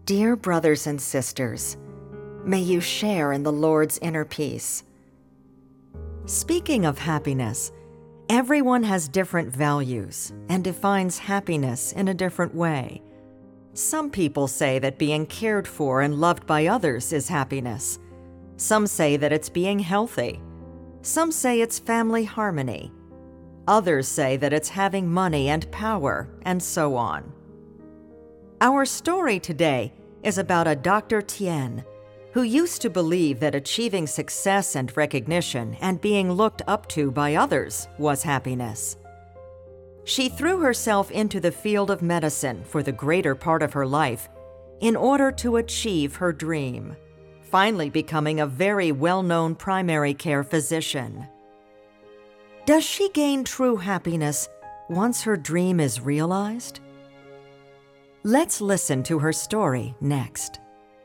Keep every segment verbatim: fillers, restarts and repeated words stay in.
Dear brothers and sisters, may you share in the Lord's inner peace. Speaking of happiness, everyone has different values and defines happiness in a different way. Some people say that being cared for and loved by others is happiness. Some say that it's being healthy. Some say it's family harmony. Others say that it's having money and power, and so on. Our story today is about a Doctor Tien who used to believe that achieving success and recognition and being looked up to by others was happiness. She threw herself into the field of medicine for the greater part of her life in order to achieve her dream, finally becoming a very well-known primary care physician. Does she gain true happiness once her dream is realized? Let's listen to her story next.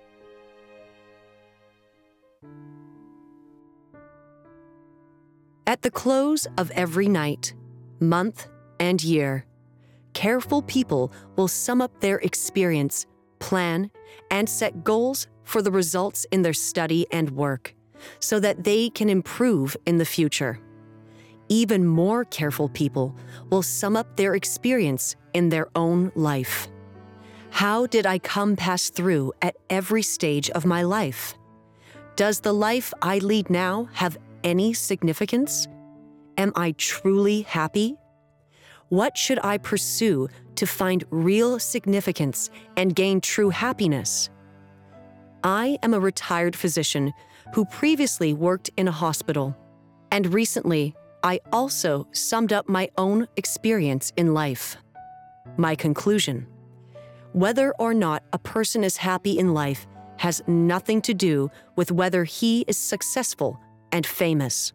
At the close of every night, month, and year, careful people will sum up their experience, plan, and set goals for the results in their study and work, so that they can improve in the future. Even more careful people will sum up their experience in their own life. How did I come pass through at every stage of my life? Does the life I lead now have any significance? Am I truly happy? What should I pursue to find real significance and gain true happiness? I am a retired physician who previously worked in a hospital, and recently I also summed up my own experience in life. My conclusion: whether or not a person is happy in life has nothing to do with whether he is successful and famous.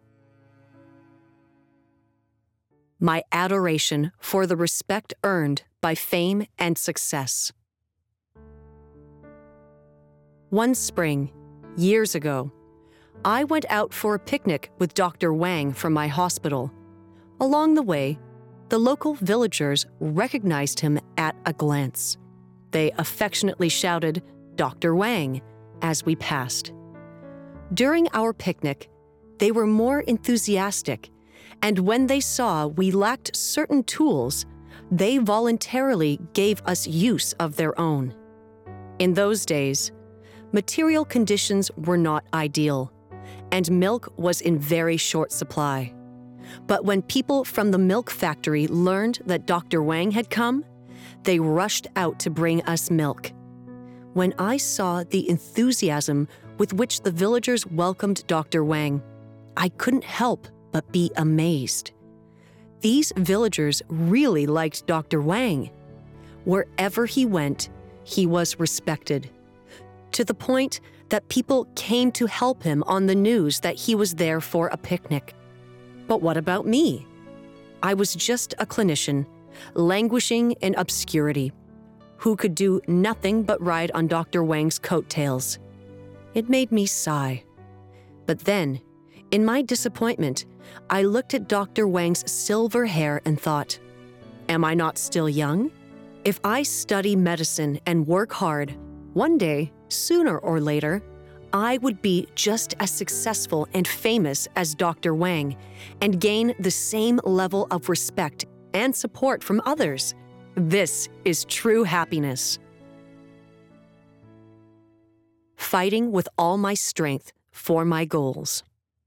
My adoration for the respect earned by fame and success. One spring, years ago, I went out for a picnic with Doctor Wang from my hospital. Along the way, the local villagers recognized him at a glance. They affectionately shouted, "Doctor Wang," as we passed. During our picnic, they were more enthusiastic, and when they saw we lacked certain tools, they voluntarily gave us use of their own. In those days, material conditions were not ideal, and milk was in very short supply. But when people from the milk factory learned that Doctor Wang had come, they rushed out to bring us milk. When I saw the enthusiasm with which the villagers welcomed Doctor Wang, I couldn't help but be amazed. These villagers really liked Doctor Wang. Wherever he went, he was respected, to the point that people came to help him on the news that he was there for a picnic. But what about me? I was just a clinician, languishing in obscurity, who could do nothing but ride on Doctor Wang's coattails. It made me sigh. But then, in my disappointment, I looked at Doctor Wang's silver hair and thought, am I not still young? If I study medicine and work hard, one day, sooner or later, I would be just as successful and famous as Doctor Wang and gain the same level of respect and support from others. This is true happiness. Fighting with all my strength for my goals.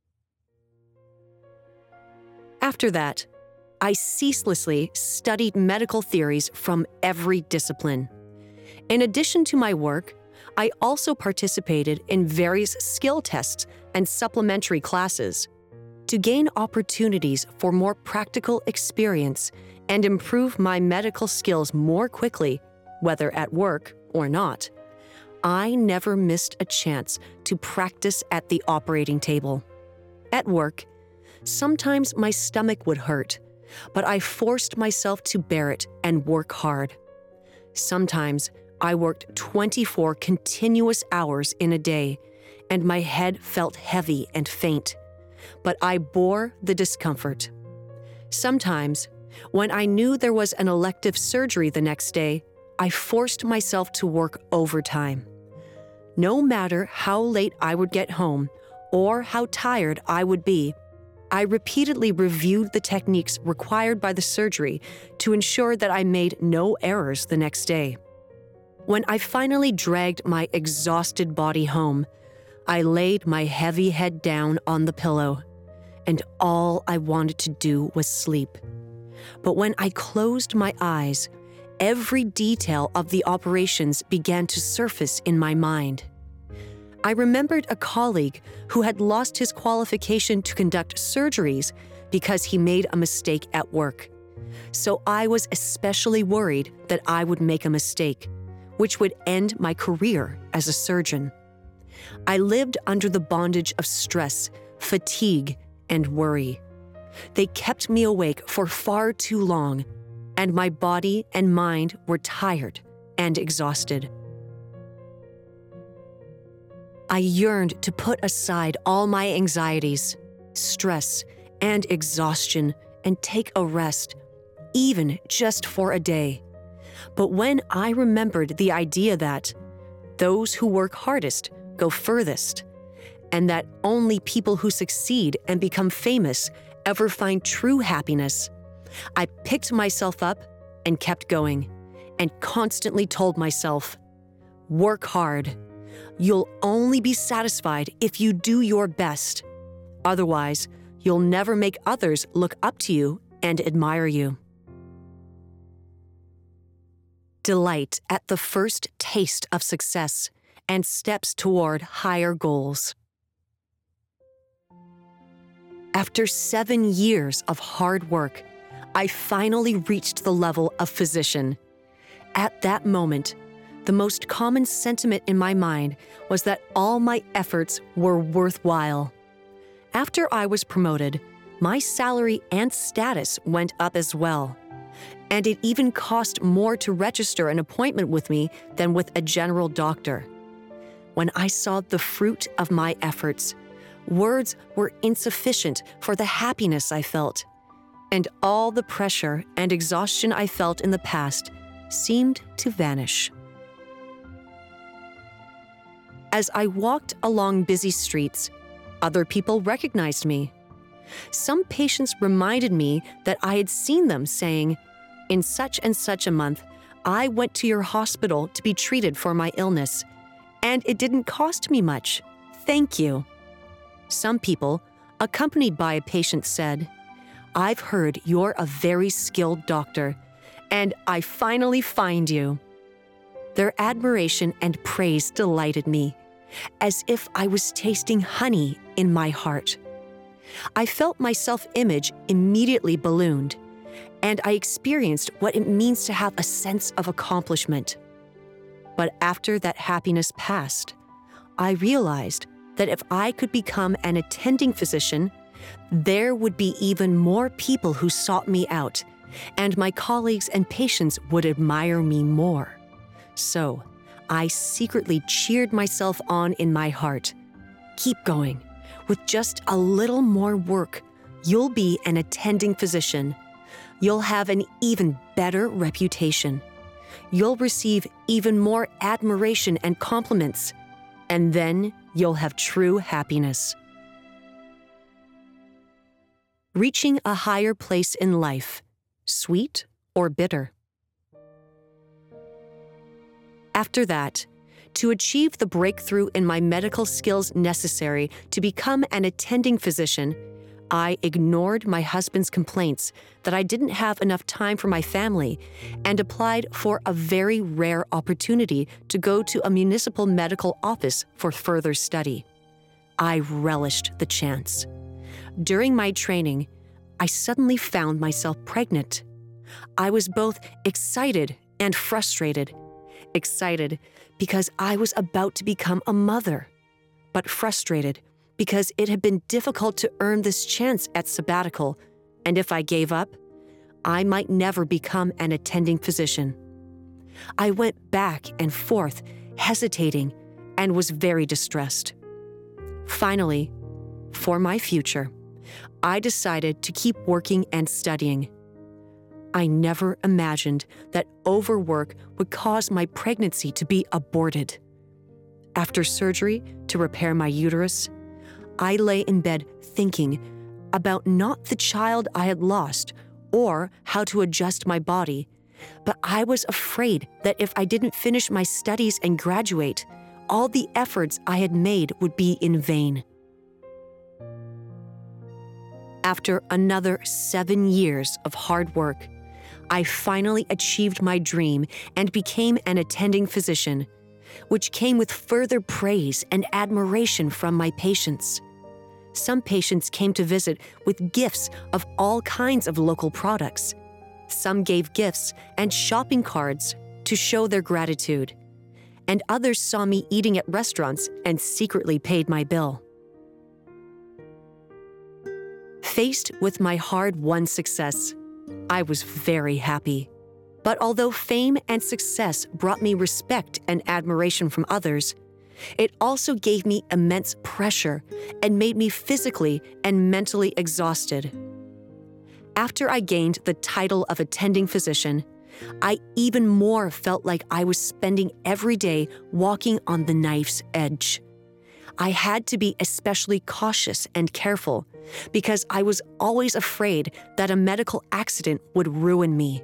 After that, I ceaselessly studied medical theories from every discipline. In addition to my work, I also participated in various skill tests and supplementary classes to gain opportunities for more practical experience and improve my medical skills more quickly, whether at work or not. I never missed a chance to practice at the operating table. At work, sometimes my stomach would hurt, but I forced myself to bear it and work hard. Sometimes I worked twenty-four continuous hours in a day, and my head felt heavy and faint, but I bore the discomfort. Sometimes, when I knew there was an elective surgery the next day, I forced myself to work overtime. No matter how late I would get home or how tired I would be, I repeatedly reviewed the techniques required by the surgery to ensure that I made no errors the next day. When I finally dragged my exhausted body home, I laid my heavy head down on the pillow, and all I wanted to do was sleep. But when I closed my eyes, every detail of the operations began to surface in my mind. I remembered a colleague who had lost his qualification to conduct surgeries because he made a mistake at work. So I was especially worried that I would make a mistake, which would end my career as a surgeon. I lived under the bondage of stress, fatigue, and worry. They kept me awake for far too long, and my body and mind were tired and exhausted. I yearned to put aside all my anxieties, stress, and exhaustion and take a rest, even just for a day. But when I remembered the idea that those who work hardest go furthest, and that only people who succeed and become famous ever find true happiness, I picked myself up and kept going, and constantly told myself, work hard. You'll only be satisfied if you do your best. Otherwise, you'll never make others look up to you and admire you. Delight at the first taste of success and steps toward higher goals. After seven years of hard work, I finally reached the level of physician. At that moment, the most common sentiment in my mind was that all my efforts were worthwhile. After I was promoted, my salary and status went up as well. And it even cost more to register an appointment with me than with a general doctor. When I saw the fruit of my efforts, words were insufficient for the happiness I felt, and all the pressure and exhaustion I felt in the past seemed to vanish. As I walked along busy streets, other people recognized me. Some patients reminded me that I had seen them, saying, "In such and such a month, I went to your hospital to be treated for my illness, and it didn't cost me much. Thank you." Some people, accompanied by a patient, said, "I've heard you're a very skilled doctor, and I finally find you." Their admiration and praise delighted me, as if I was tasting honey in my heart. I felt my self-image immediately ballooned, and I experienced what it means to have a sense of accomplishment. But after that happiness passed, I realized that if I could become an attending physician, there would be even more people who sought me out, and my colleagues and patients would admire me more. So, I secretly cheered myself on in my heart. Keep going. With just a little more work, you'll be an attending physician. You'll have an even better reputation. You'll receive even more admiration and compliments, and then you'll have true happiness. Reaching a higher place in life, sweet or bitter? After that, to achieve the breakthrough in my medical skills necessary to become an attending physician, I ignored my husband's complaints that I didn't have enough time for my family and applied for a very rare opportunity to go to a municipal medical office for further study. I relished the chance. During my training, I suddenly found myself pregnant. I was both excited and frustrated. Excited because I was about to become a mother, but frustrated because it had been difficult to earn this chance at sabbatical, and if I gave up, I might never become an attending physician. I went back and forth, hesitating, and was very distressed. Finally, for my future, I decided to keep working and studying. I never imagined that overwork would cause my pregnancy to be aborted. After surgery to repair my uterus, I lay in bed thinking about not the child I had lost or how to adjust my body, but I was afraid that if I didn't finish my studies and graduate, all the efforts I had made would be in vain. After another seven years of hard work, I finally achieved my dream and became an attending physician, which came with further praise and admiration from my patients. Some patients came to visit with gifts of all kinds of local products. Some gave gifts and shopping cards to show their gratitude, and others saw me eating at restaurants and secretly paid my bill. Faced with my hard-won success, I was very happy. But although fame and success brought me respect and admiration from others, it also gave me immense pressure and made me physically and mentally exhausted. After I gained the title of attending physician, I even more felt like I was spending every day walking on the knife's edge. I had to be especially cautious and careful because I was always afraid that a medical accident would ruin me.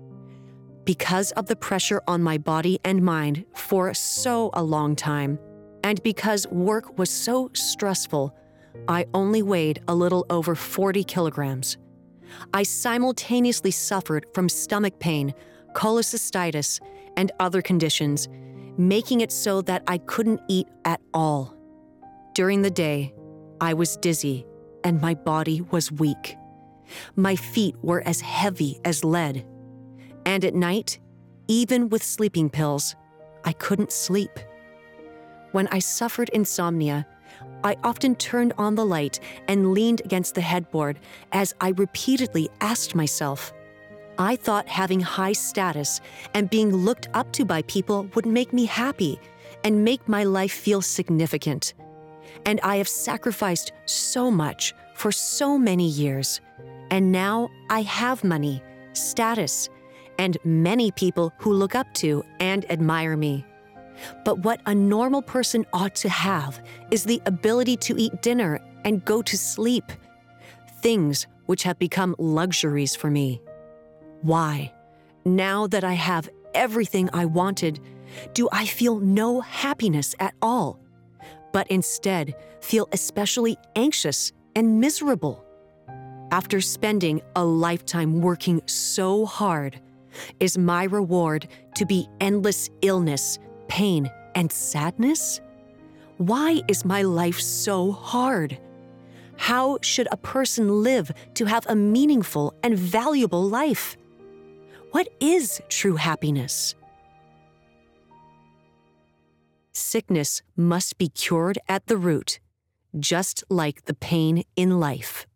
Because of the pressure on my body and mind for so a long time, and because work was so stressful, I only weighed a little over forty kilograms. I simultaneously suffered from stomach pain, cholecystitis, and other conditions, making it so that I couldn't eat at all. During the day, I was dizzy and my body was weak. My feet were as heavy as lead. And at night, even with sleeping pills, I couldn't sleep. When I suffered insomnia, I often turned on the light and leaned against the headboard as I repeatedly asked myself, I thought having high status and being looked up to by people would make me happy and make my life feel significant. And I have sacrificed so much for so many years, and now I have money, status, and many people who look up to and admire me. But what a normal person ought to have is the ability to eat dinner and go to sleep, things which have become luxuries for me. Why, now that I have everything I wanted, do I feel no happiness at all, but instead feel especially anxious and miserable? After spending a lifetime working so hard, is my reward to be endless illness, pain, and sadness? Why is my life so hard? How should a person live to have a meaningful and valuable life? What is true happiness? Sickness must be cured at the root, just like the pain in life.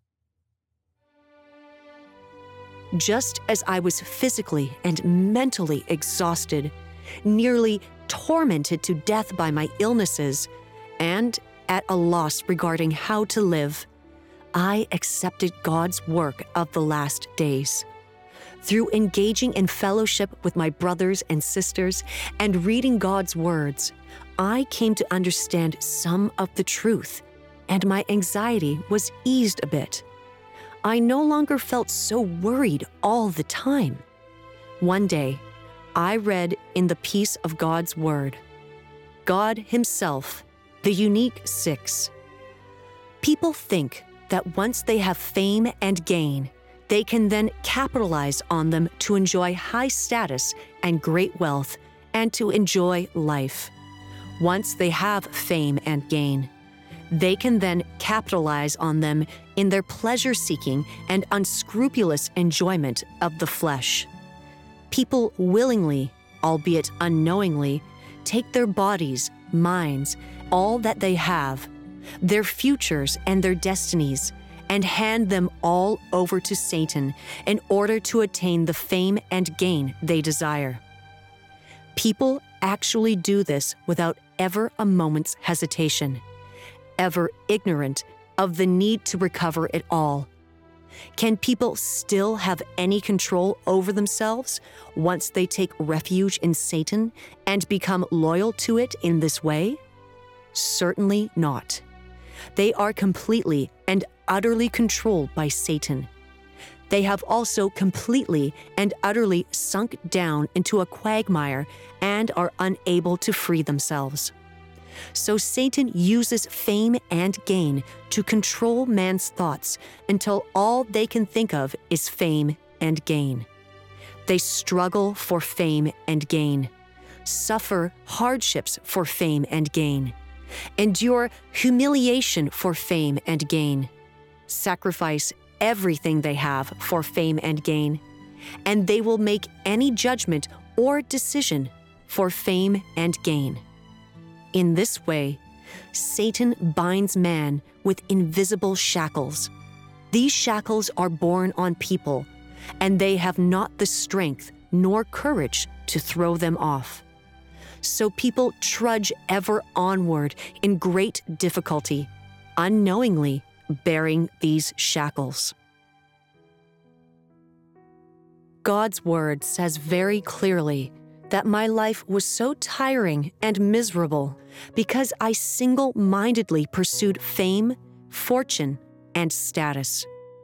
Just as I was physically and mentally exhausted, nearly tormented to death by my illnesses, and at a loss regarding how to live, I accepted God's work of the last days. Through engaging in fellowship with my brothers and sisters and reading God's words, I came to understand some of the truth, and my anxiety was eased a bit. I no longer felt so worried all the time. One day, I read in the peace of God's Word, God Himself, the unique six. People think that once they have fame and gain, they can then capitalize on them to enjoy high status and great wealth and to enjoy life. Once they have fame and gain, they can then capitalize on them in their pleasure-seeking and unscrupulous enjoyment of the flesh. People willingly, albeit unknowingly, take their bodies, minds, all that they have, their futures and their destinies, and hand them all over to Satan in order to attain the fame and gain they desire. People actually do this without ever a moment's hesitation, ever ignorant of the need to recover it all. Can people still have any control over themselves once they take refuge in Satan and become loyal to it in this way? Certainly not. They are completely and utterly controlled by Satan. They have also completely and utterly sunk down into a quagmire and are unable to free themselves. So Satan uses fame and gain to control man's thoughts until all they can think of is fame and gain. They struggle for fame and gain, suffer hardships for fame and gain, endure humiliation for fame and gain, sacrifice everything they have for fame and gain, and they will make any judgment or decision for fame and gain. In this way, Satan binds man with invisible shackles. These shackles are borne on people, and they have not the strength nor courage to throw them off. So people trudge ever onward in great difficulty, unknowingly bearing these shackles. God's word says very clearly that my life was so tiring and miserable because I single-mindedly pursued fame, fortune, and status.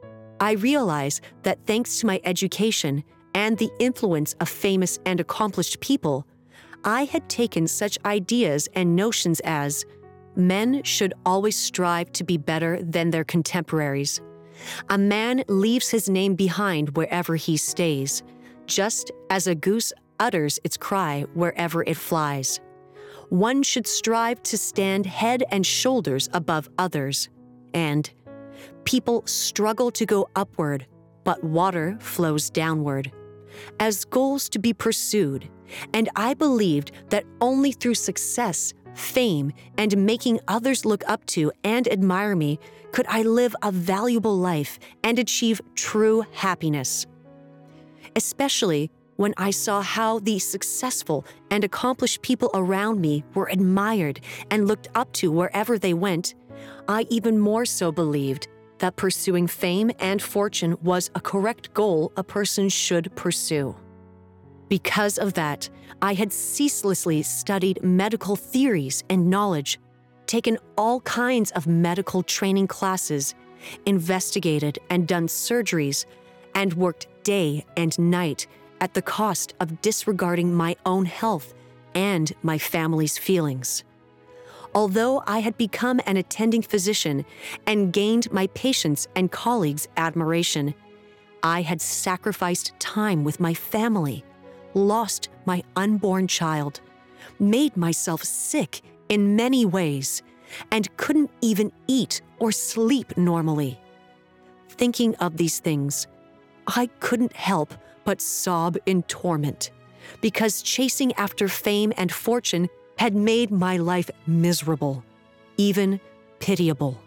I realize that thanks to my education and the influence of famous and accomplished people, I had taken such ideas and notions as men should always strive to be better than their contemporaries. A man leaves his name behind wherever he stays, just as a goose utters its cry wherever it flies. One should strive to stand head and shoulders above others, and people struggle to go upward, but water flows downward, as goals to be pursued, and I believed that only through success, fame, and making others look up to and admire me could I live a valuable life and achieve true happiness. Especially when I saw how the successful and accomplished people around me were admired and looked up to wherever they went, I even more so believed that pursuing fame and fortune was a correct goal a person should pursue. Because of that, I had ceaselessly studied medical theories and knowledge, taken all kinds of medical training classes, investigated and done surgeries, and worked day and night at the cost of disregarding my own health and my family's feelings. Although I had become an attending physician and gained my patients' and colleagues' admiration, I had sacrificed time with my family, lost my unborn child, made myself sick in many ways, and couldn't even eat or sleep normally. Thinking of these things, I couldn't help but sob in torment, because chasing after fame and fortune had made my life miserable, even pitiable.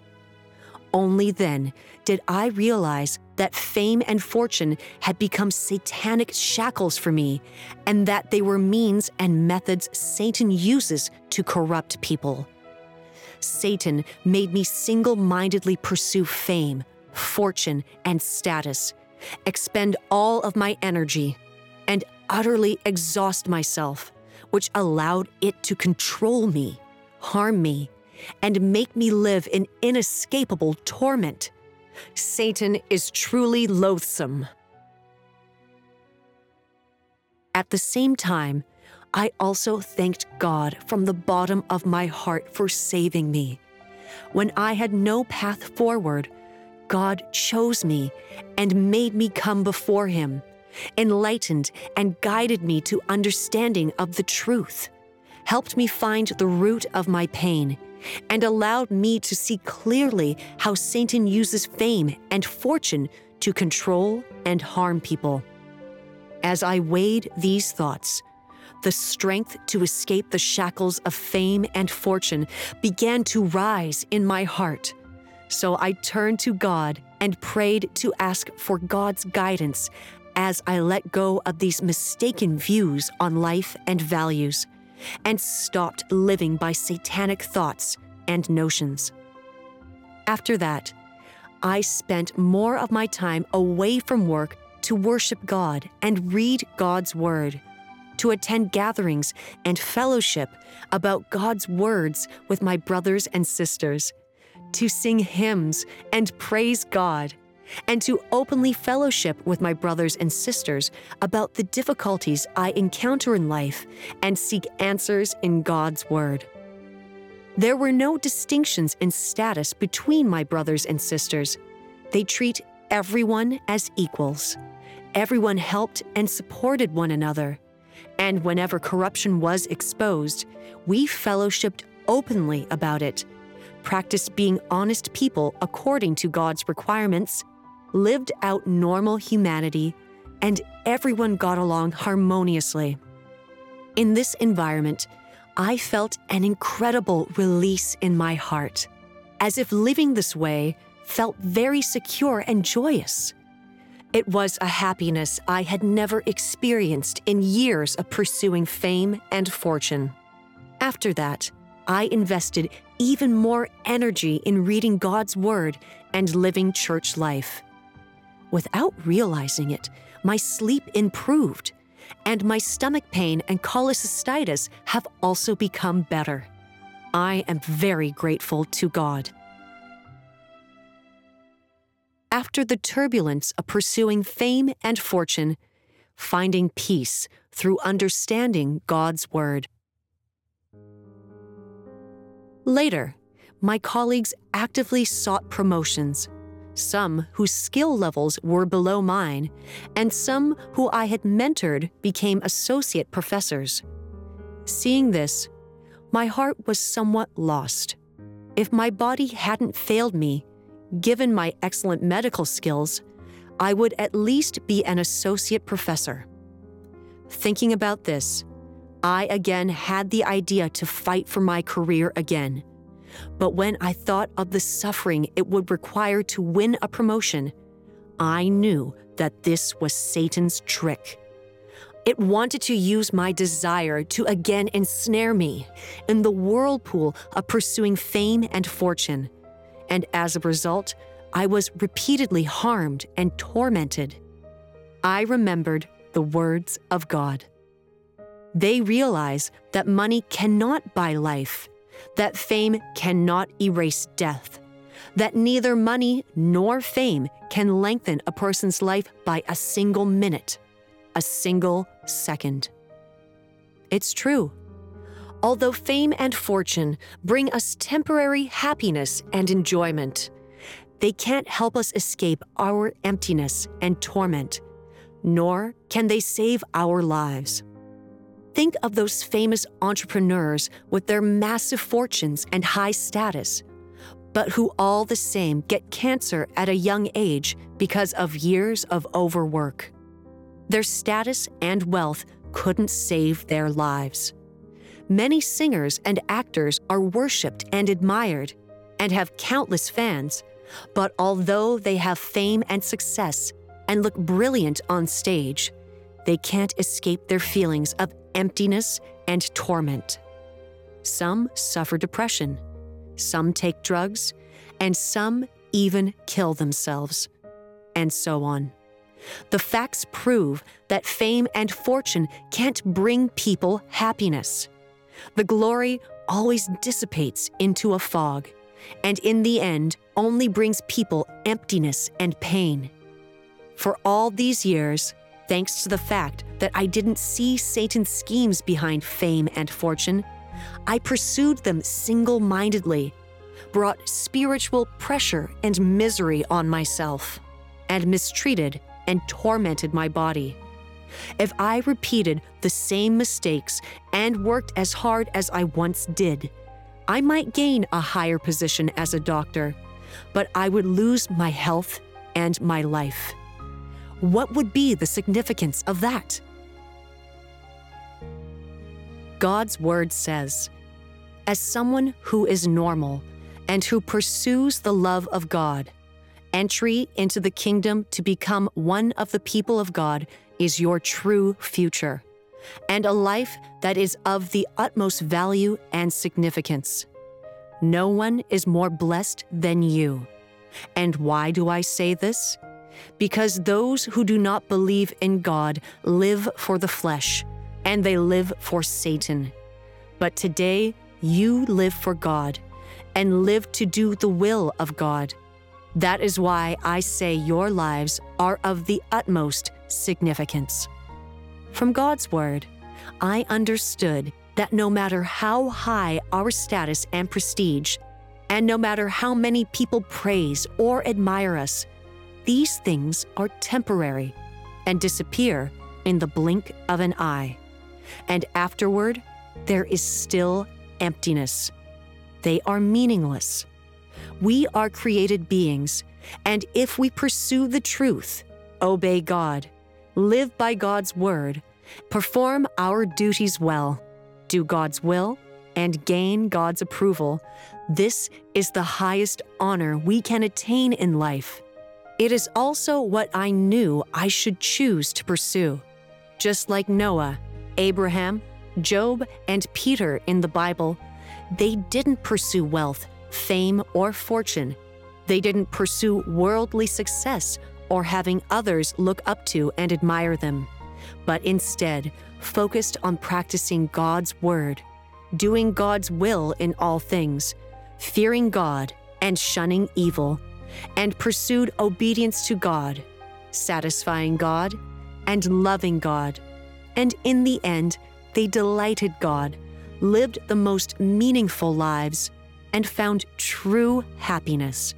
Only then did I realize that fame and fortune had become satanic shackles for me, and that they were means and methods Satan uses to corrupt people. Satan made me single-mindedly pursue fame, fortune, and status, expend all of my energy, and utterly exhaust myself, which allowed it to control me, harm me, and make me live in inescapable torment. Satan is truly loathsome. At the same time, I also thanked God from the bottom of my heart for saving me. When I had no path forward, God chose me and made me come before Him, enlightened and guided me to understanding of the truth, helped me find the root of my pain, and allowed me to see clearly how Satan uses fame and fortune to control and harm people. As I weighed these thoughts, the strength to escape the shackles of fame and fortune began to rise in my heart. So I turned to God and prayed to ask for God's guidance as I let go of these mistaken views on life and values, and stopped living by satanic thoughts and notions. After that, I spent more of my time away from work to worship God and read God's Word, to attend gatherings and fellowship about God's words with my brothers and sisters, to sing hymns and praise God, and to openly fellowship with my brothers and sisters about the difficulties I encounter in life and seek answers in God's Word. There were no distinctions in status between my brothers and sisters. They treat everyone as equals. Everyone helped and supported one another. And whenever corruption was exposed, we fellowshipped openly about it, practiced being honest people according to God's requirements, lived out normal humanity, and everyone got along harmoniously. In this environment, I felt an incredible release in my heart, as if living this way felt very secure and joyous. It was a happiness I had never experienced in years of pursuing fame and fortune. After that, I invested even more energy in reading God's Word and living church life. Without realizing it, my sleep improved, and my stomach pain and cholecystitis have also become better. I am very grateful to God. After the turbulence of pursuing fame and fortune, finding peace through understanding God's Word. Later, my colleagues actively sought promotions, some whose skill levels were below mine, and some who I had mentored became associate professors. Seeing this, my heart was somewhat lost. If my body hadn't failed me, given my excellent medical skills, I would at least be an associate professor. Thinking about this, I again had the idea to fight for my career again. But when I thought of the suffering it would require to win a promotion, I knew that this was Satan's trick. It wanted to use my desire to again ensnare me in the whirlpool of pursuing fame and fortune. And as a result, I was repeatedly harmed and tormented. I remembered the words of God. They realize that money cannot buy life, that fame cannot erase death, that neither money nor fame can lengthen a person's life by a single minute, a single second. It's true. Although fame and fortune bring us temporary happiness and enjoyment, they can't help us escape our emptiness and torment, nor can they save our lives. Think of those famous entrepreneurs with their massive fortunes and high status, but who all the same get cancer at a young age because of years of overwork. Their status and wealth couldn't save their lives. Many singers and actors are worshipped and admired and have countless fans, but although they have fame and success and look brilliant on stage, they can't escape their feelings of emptiness and torment. Some suffer depression, some take drugs, and some even kill themselves, and so on. The facts prove that fame and fortune can't bring people happiness. The glory always dissipates into a fog, and in the end only brings people emptiness and pain. For all these years, thanks to the fact that I didn't see Satan's schemes behind fame and fortune, I pursued them single-mindedly, brought spiritual pressure and misery on myself, and mistreated and tormented my body. If I repeated the same mistakes and worked as hard as I once did, I might gain a higher position as a doctor, but I would lose my health and my life. What would be the significance of that? God's Word says, as someone who is normal and who pursues the love of God, entry into the kingdom to become one of the people of God is your true future, and a life that is of the utmost value and significance. No one is more blessed than you, And why do I say this? Because those who do not believe in God live for the flesh, and they live for Satan. But today, you live for God, and live to do the will of God. That is why I say your lives are of the utmost significance. From God's word, I understood that no matter how high our status and prestige, and no matter how many people praise or admire us, these things are temporary and disappear in the blink of an eye. And afterward, there is still emptiness. They are meaningless. We are created beings, and if we pursue the truth, obey God, live by God's word, perform our duties well, do God's will, and gain God's approval, this is the highest honor we can attain in life. It is also what I knew I should choose to pursue. Just like Noah, Abraham, Job, and Peter in the Bible, they didn't pursue wealth, fame, or fortune. They didn't pursue worldly success or having others look up to and admire them, but instead focused on practicing God's word, doing God's will in all things, fearing God and shunning evil, and pursued obedience to God, satisfying God and loving God. And in the end, they delighted God, lived the most meaningful lives, and found true happiness.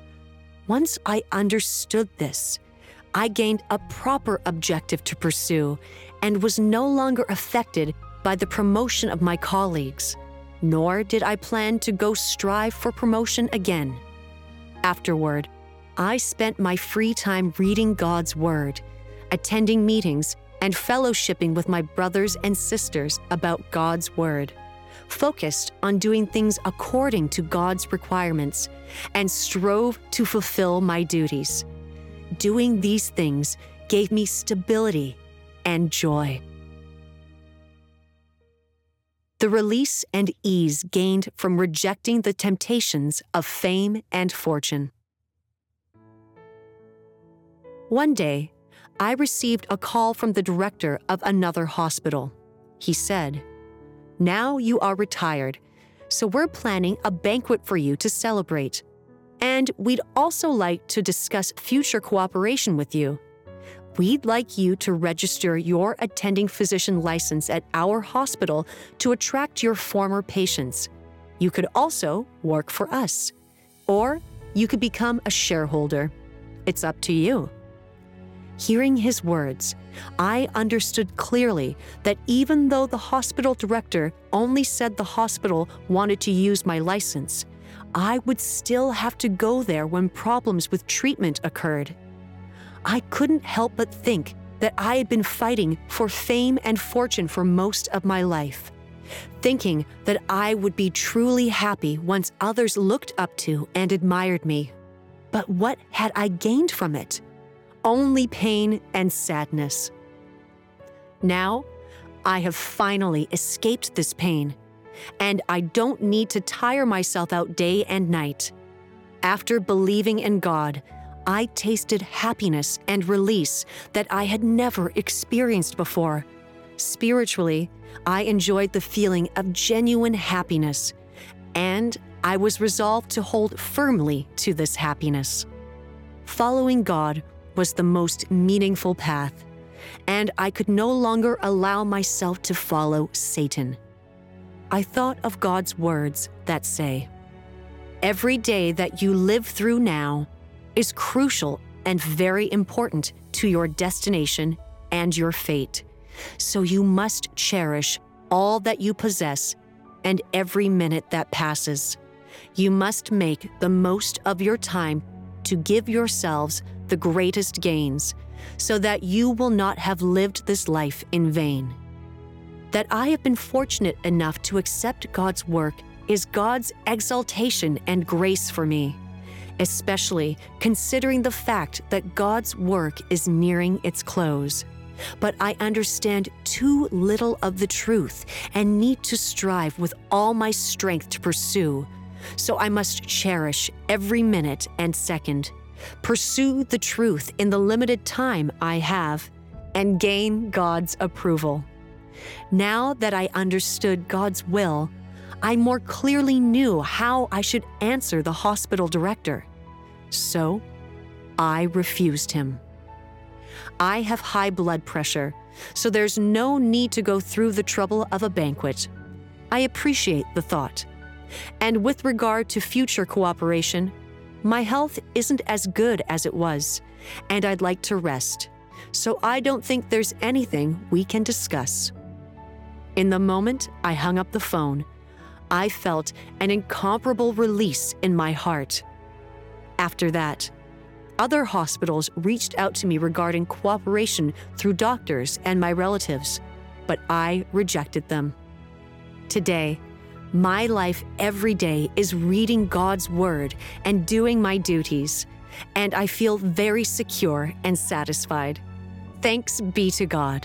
Once I understood this, I gained a proper objective to pursue and was no longer affected by the promotion of my colleagues, nor did I plan to go strive for promotion again. Afterward, I spent my free time reading God's word, attending meetings, and fellowshipping with my brothers and sisters about God's word, focused on doing things according to God's requirements, and strove to fulfill my duties. Doing these things gave me stability and joy. The release and ease gained from rejecting the temptations of fame and fortune. One day, I received a call from the director of another hospital. He said, "Now you are retired, so we're planning a banquet for you to celebrate. And we'd also like to discuss future cooperation with you. We'd like you to register your attending physician license at our hospital to attract your former patients. You could also work for us, or you could become a shareholder. It's up to you." Hearing his words, I understood clearly that even though the hospital director only said the hospital wanted to use my license, I would still have to go there when problems with treatment occurred. I couldn't help but think that I had been fighting for fame and fortune for most of my life, thinking that I would be truly happy once others looked up to and admired me. But what had I gained from it? Only pain and sadness. Now, I have finally escaped this pain, and I don't need to tire myself out day and night. After believing in God, I tasted happiness and release that I had never experienced before. Spiritually, I enjoyed the feeling of genuine happiness, and I was resolved to hold firmly to this happiness. Following God was the most meaningful path, and I could no longer allow myself to follow Satan. I thought of God's words that say, "Every day that you live through now is crucial and very important to your destination and your fate, so you must cherish all that you possess and every minute that passes. You must make the most of your time to give yourselves the greatest gains, so that you will not have lived this life in vain." That I have been fortunate enough to accept God's work is God's exaltation and grace for me, especially considering the fact that God's work is nearing its close. But I understand too little of the truth and need to strive with all my strength to pursue, So I must cherish every minute and second, pursue the truth in the limited time I have, and gain God's approval. Now that I understood God's will, I more clearly knew how I should answer the hospital director. So, I refused him. I have high blood pressure, so there's no need to go through the trouble of a banquet. I appreciate the thought. And with regard to future cooperation, my health isn't as good as it was, and I'd like to rest, so I don't think there's anything we can discuss. In the moment I hung up the phone, I felt an incomparable release in my heart. After that, other hospitals reached out to me regarding cooperation through doctors and my relatives, but I rejected them. Today, my life every day is reading God's Word and doing my duties, and I feel very secure and satisfied. Thanks be to God.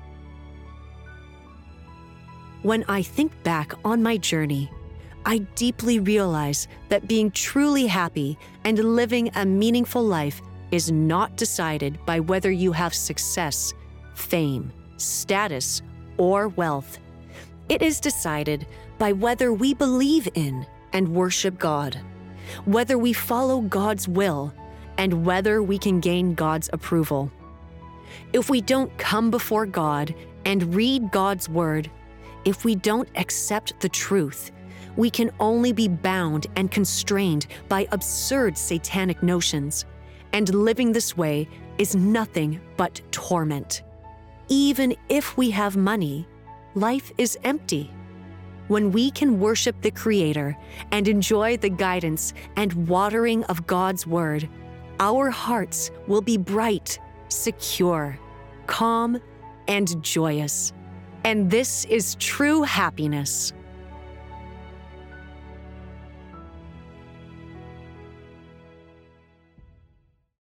When I think back on my journey, I deeply realize that being truly happy and living a meaningful life is not decided by whether you have success, fame, status, or wealth. It is decided by whether we believe in and worship God, whether we follow God's will, and whether we can gain God's approval. If we don't come before God and read God's Word, if we don't accept the truth, we can only be bound and constrained by absurd satanic notions, and living this way is nothing but torment. Even if we have money, life is empty. When we can worship the Creator and enjoy the guidance and watering of God's Word, our hearts will be bright, secure, calm, and joyous. And this is true happiness.